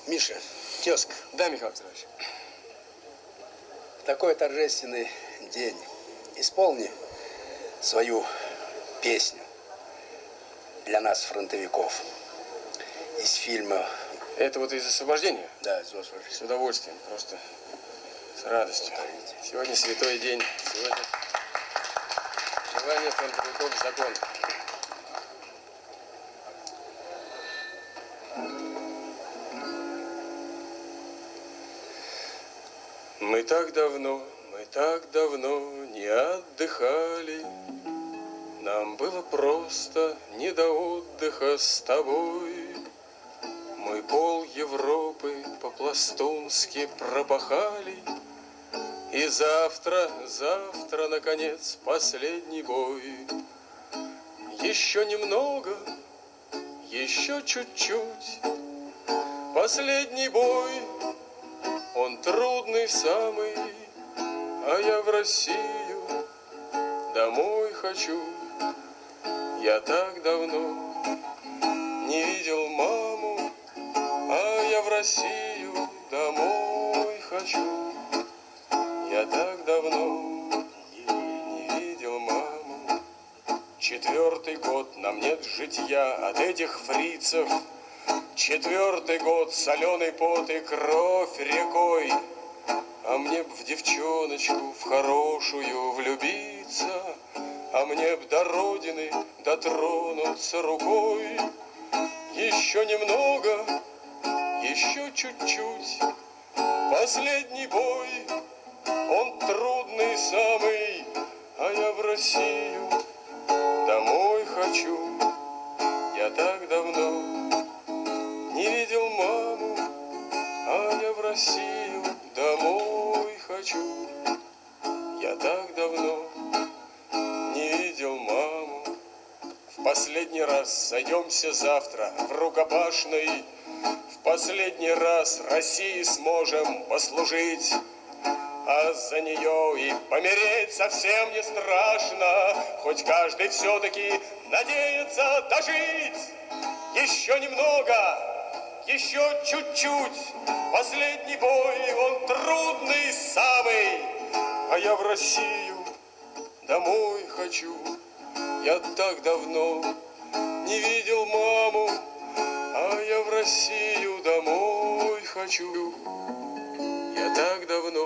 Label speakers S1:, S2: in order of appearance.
S1: Миша, тезка.
S2: Да, Михаил Петрович.
S1: В такой торжественный день исполни свою песню для нас, фронтовиков, из фильма.
S2: Это вот из освобождения?
S1: Да, из освобождения.
S2: С удовольствием, просто с радостью. Сегодня святой день. Сегодня желание фронтовиков закон. Мы так давно не отдыхали. Нам было просто не до отдыха с тобой. Мы пол Европы по-пластунски пропахали. И завтра, наконец, последний бой. Еще немного, еще чуть-чуть. Последний бой, он трудный самый, а я в Россию домой хочу. Я так давно не видел маму, а я в Россию домой хочу. Я так давно не видел маму. 4-й год, нам нет житья от этих фрицев. 4-й год, соленый пот и кровь рекой. А мне б в девчоночку, в хорошую влюбиться, а мне б до родины дотронуться рукой. Еще немного, еще чуть-чуть. Последний бой, он трудный самый, а я в Россию домой хочу. Я так давно не видел маму, а я в Россию домой хочу. Я так давно не видел маму. В последний раз сойдемся завтра в рукопашной. В последний раз России сможем послужить. А за нее и помереть совсем не страшно. Хоть каждый все-таки надеется дожить. Еще немного, еще чуть-чуть. Последний бой, он трудный самый, а я в Россию домой хочу. Я так давно не видел маму, а я в Россию домой хочу. Я так давно